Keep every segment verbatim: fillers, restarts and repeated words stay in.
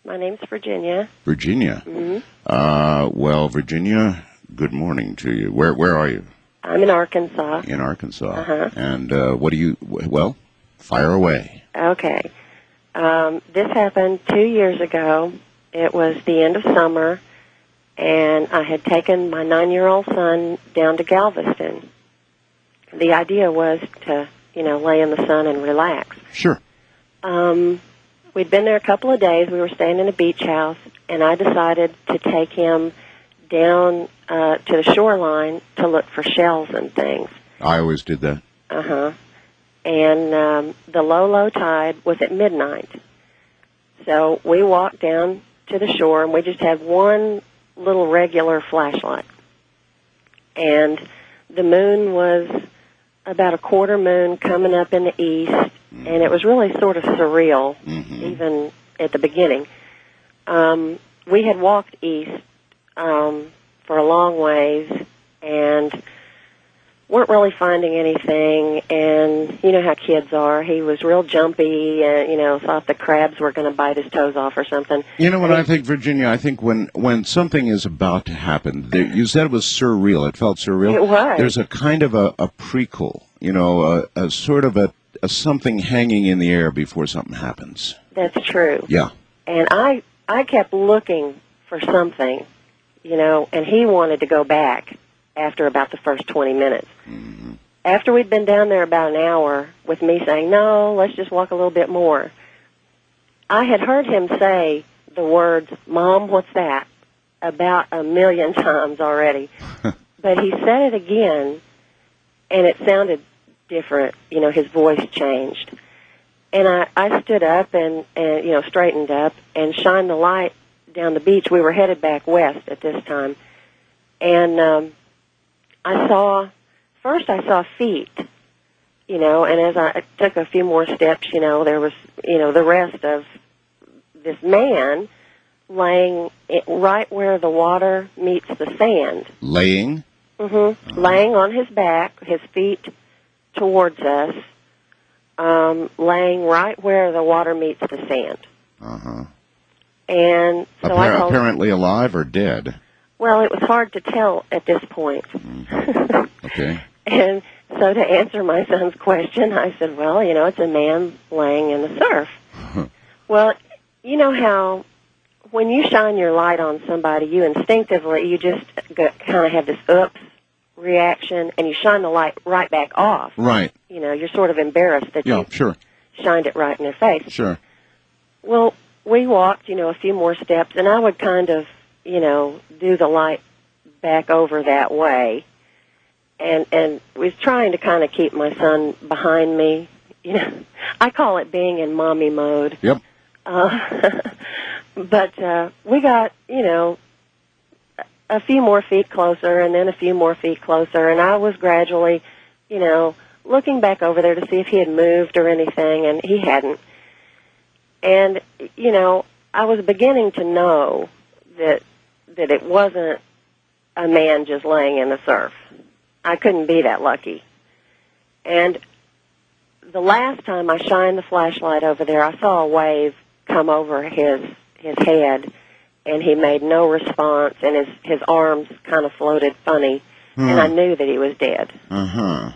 My name's Virginia. Virginia. Mm-hmm. Uh, well, Virginia, good morning to you. Where where are you? I'm in Arkansas. In Arkansas. Uh-huh. And uh, what do you, well, fire away. Okay. Um, this happened two years ago. It was the end of summer, and I had taken my nine-year-old son down to Galveston. The idea was to, you know, lay in the sun and relax. Sure. Um, we'd been there a couple of days. We were staying in a beach house, and I decided to take him down uh, to the shoreline to look for shells and things. I always did that. Uh-huh. And um, the low, low tide was at midnight. So we walked down to the shore, and we just had one little regular flashlight. And the moon was about a quarter moon coming up in the east, mm-hmm. and it was really sort of surreal, mm-hmm. even at the beginning. Um, we had walked east um, for a long ways, and weren't really finding anything, and you know how kids are. He was real jumpy, and you know, thought the crabs were going to bite his toes off or something. You know what and I think, Virginia? I think when, when something is about to happen, there, you said it was surreal. It felt surreal. It was. There's a kind of a, a prequel, you know, a, a sort of a, a something hanging in the air before something happens. That's true. Yeah. And I, I kept looking for something, you know, and he wanted to go back after about the first twenty minutes. Mm-hmm. After we'd been down there about an hour with me saying, no, let's just walk a little bit more, I had heard him say the words, Mom, what's that? About a million times already. But he said it again, and it sounded different. You know, his voice changed. And I, I stood up and, and, you know, straightened up and shined the light down the beach. We were headed back west at this time. And um, I saw, first I saw feet, you know, and as I took a few more steps, you know, there was, you know, the rest of this man laying it right where the water meets the sand. Laying? Mm-hmm. Uh-huh. Laying on his back, his feet towards us, um, laying right where the water meets the sand. Uh-huh. And so Appar- I told apparently alive or dead? Well, it was hard to tell at this point. Mm-hmm. Okay. And so to answer my son's question, I said, well, you know, it's a man laying in the surf. Well, you know how when you shine your light on somebody, you instinctively, you just kind of have this oops reaction, and you shine the light right back off. Right. You know, you're sort of embarrassed that yeah, you sure. shined it right in their face. Sure. Well, we walked, you know, a few more steps, and I would kind of, you know, do the light back over that way. And and was trying to kind of keep my son behind me. You know, I call it being in mommy mode. Yep. Uh, but uh, we got, you know, a few more feet closer and then a few more feet closer, and I was gradually, you know, looking back over there to see if he had moved or anything, and he hadn't. And, you know, I was beginning to know that that it wasn't a man just laying in the surf. I couldn't be that lucky. And the last time I shined the flashlight over there, I saw a wave come over his his head, and he made no response, and his, his arms kind of floated funny, hmm. and I knew that he was dead. Uh-huh.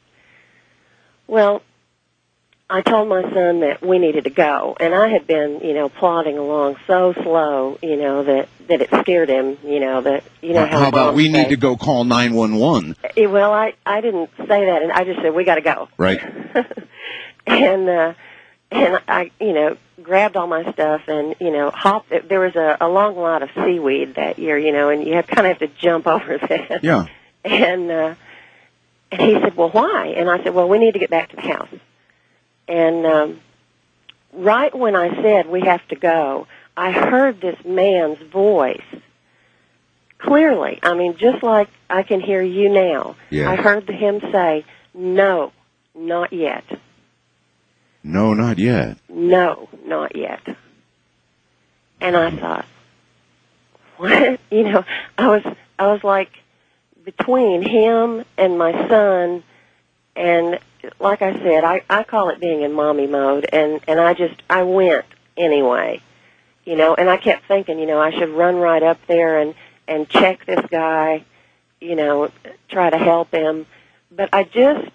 Well, I told my son that we needed to go, and I had been, you know, plodding along so slow, you know, that, that it scared him, you know, that, you know how How about we say, need to go call nine one one? Well, I, I didn't say that, and I just said, we got to go. Right. and, uh, and I, you know, grabbed all my stuff and, you know, hopped. There was a, a long lot of seaweed that year, you know, and you have, kind of have to jump over that. Yeah. And, uh, and he said, well, why? And I said, well, we need to get back to the house. And um, right when I said we have to go, I heard this man's voice clearly. I mean, just like I can hear you now. Yeah. I heard him say, no, not yet. No, not yet. No, not yet. And I thought, what? You know, I was, I was like between him and my son, and like I said, I, I call it being in mommy mode, and, and I just, I went anyway. you know, and I kept thinking, you know, I should run right up there and, and check this guy, you know, try to help him. But I just,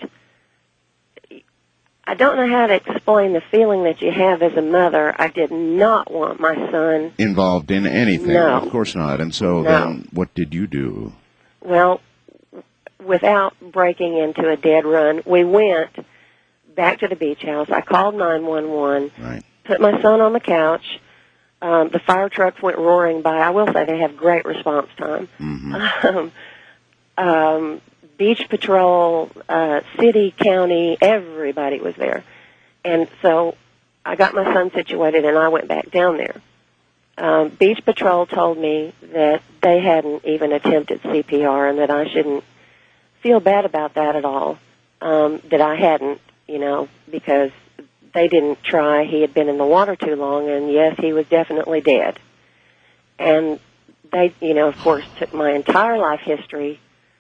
I don't know how to explain the feeling that you have as a mother. I did not want my son involved in anything. No. Of course not. And so No. then what did you do? Well, without breaking into a dead run, we went back to the beach house. I called nine one one, Right. put my son on the couch. Um, the fire trucks went roaring by. I will say they have great response time. Mm-hmm. Um, um, beach patrol, uh, city, county, everybody was there. And so I got my son situated, and I went back down there. Um, beach patrol told me that they hadn't even attempted C P R and that I shouldn't feel bad about that at all, um, that I hadn't, you know, because they didn't try. He had been in the water too long, and yes, he was definitely dead. And they, you know, of course, took my entire life history,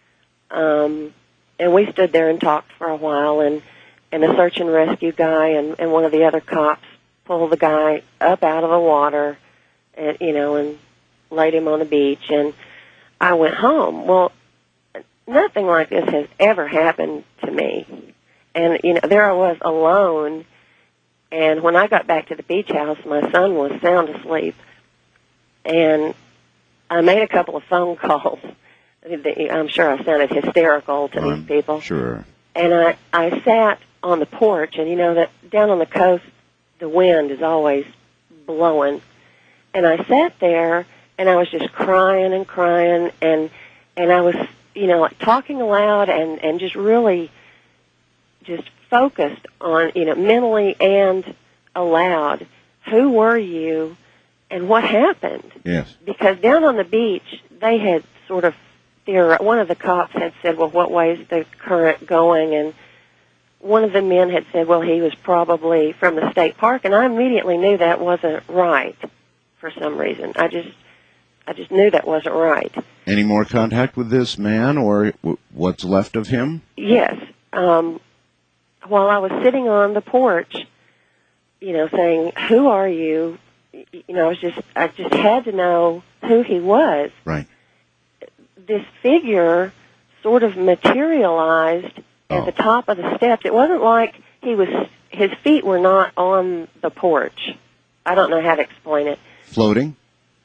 um, and we stood there and talked for a while, and, and the search and rescue guy and, and one of the other cops pulled the guy up out of the water, and, you know, and laid him on the beach, and I went home. Well, nothing like this has ever happened to me. And, you know, there I was alone, and when I got back to the beach house, my son was sound asleep. And I made a couple of phone calls. I'm sure I sounded hysterical to I'm these people. Sure. And I, I sat on the porch, and, you know, that down on the coast, the wind is always blowing. And I sat there, and I was just crying and crying, and and I was, you know, like talking aloud and, and just really just focused on, you know, mentally and aloud, who were you and what happened? Yes. Because down on the beach, they had sort of, theorized, one of the cops had said, well, what way is the current going? And one of the men had said, well, he was probably from the state park, and I immediately knew that wasn't right for some reason. I just, I just knew that wasn't right. Any more contact with this man, or w- what's left of him? Yes. Um, while I was sitting on the porch, you know, saying, who are you? You know, I was just, I just had to know who he was. Right. This figure sort of materialized Oh. at the top of the steps. It wasn't like he was, his feet were not on the porch. I don't know how to explain it. Floating?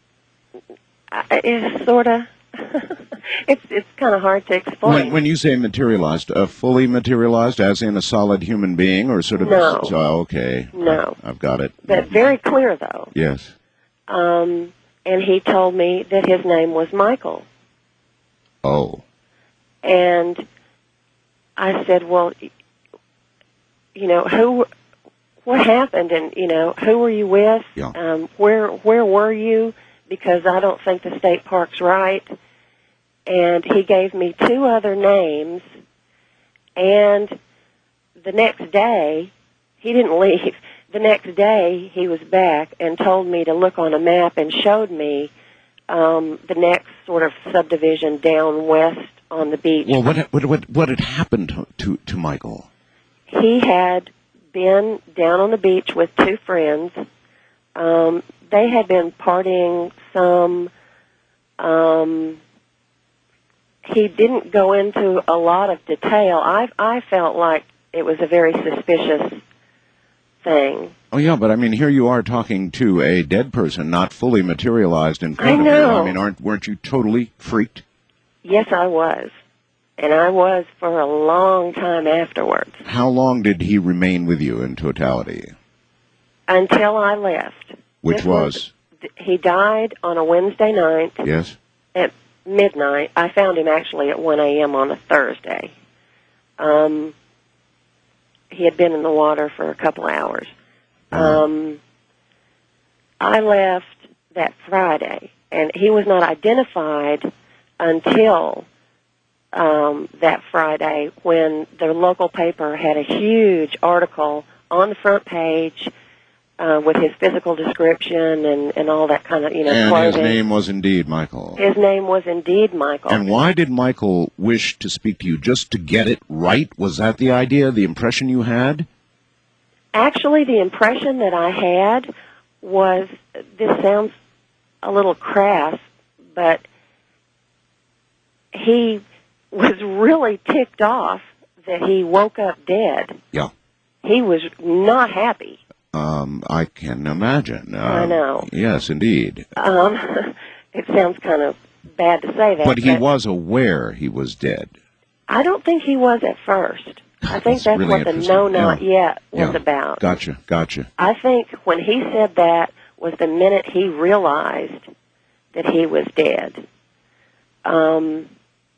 I- It's sort of, it's it's kind of hard to explain. When, when you say materialized, uh, fully materialized, as in a solid human being, or sort of? No. Oh, okay. No. I, I've got it. But very clear, though. Yes. Um, and he told me that his name was Michael. Oh. And I said, well, you know, who, what happened, and, you know, who were you with? Yeah. Um, where where were you? Because I don't think the state park's right. And he gave me two other names, and the next day, he didn't leave. The next day, he was back and told me to look on a map and showed me um, the next sort of subdivision down west on the beach. Well, what what what, what had happened to, to to Michael? He had been down on the beach with two friends. Um, they had been partying some. Um, he didn't go into a lot of detail. I I felt like it was a very suspicious thing. Oh, yeah, but I mean, here you are talking to a dead person, not fully materialized in front I of you. know. I mean, aren't weren't you totally freaked? Yes, I was. And I was for a long time afterwards. How long did he remain with you in totality? Until I left. Which This was? He died on a Wednesday night Yes. at midnight. I found him actually at one a.m. on a Thursday. Um, he had been in the water for a couple hours. Um, I left that Friday, and he was not identified until um, that Friday when the local paper had a huge article on the front page uh, with his physical description and, and all that kind of, you know, And clothing. his name was indeed Michael. His name was indeed Michael. And why did Michael wish to speak to you? Just to get it right? Was that the idea, the impression you had? Actually, the impression that I had was, this sounds a little crass, but he was really ticked off that he woke up dead. Yeah. He was not happy. Um, I can imagine. Um, I know. Yes, indeed. Um, it sounds kind of bad to say that. But he was aware he was dead. I don't think he was at first. I think That's that's really what the interesting. no, not Yeah. yet was Yeah. about. Gotcha, gotcha. I think when he said that was the minute he realized that he was dead. Um,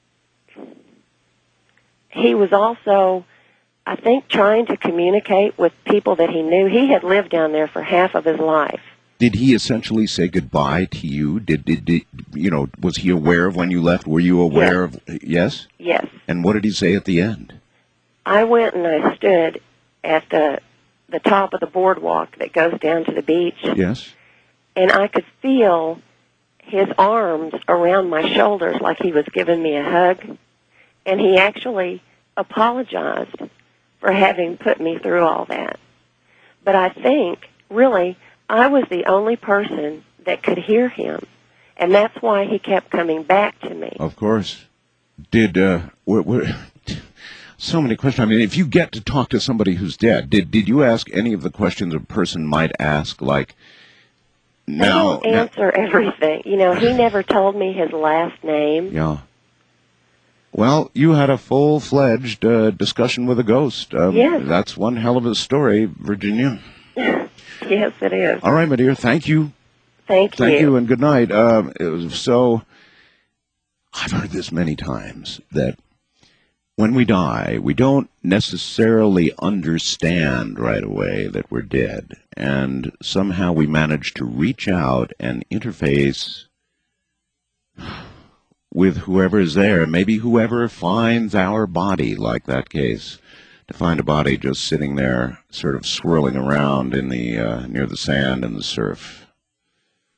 he was also, I think, trying to communicate with people that he knew. He had lived down there for half of his life. Did he essentially say goodbye to you? Did, did, did you know, was he aware of when you left? Were you aware Yes. of, yes? Yes. And what did he say at the end? I went and I stood at the the top of the boardwalk that goes down to the beach, Yes? and I could feel his arms around my shoulders like he was giving me a hug, and he actually apologized for having put me through all that. But I think, really, I was the only person that could hear him, and that's why he kept coming back to me. Of course. Did, uh, were, were, so many questions. I mean, if you get to talk to somebody who's dead, did did you ask any of the questions a person might ask, like, now... They don't answer everything. You know, he never told me his last name. Yeah. Well, you had a full-fledged uh, discussion with a ghost. Um, Yes. That's one hell of a story, Virginia. Yes, it is. All right, my dear, thank you. Thank you. Thank you, and good night. Um, it was so... I've heard this many times, that when we die, we don't necessarily understand right away that we're dead, and somehow we manage to reach out and interface with whoever is there, maybe whoever finds our body, like that case, to find a body just sitting there, sort of swirling around in the uh, near the sand and the surf.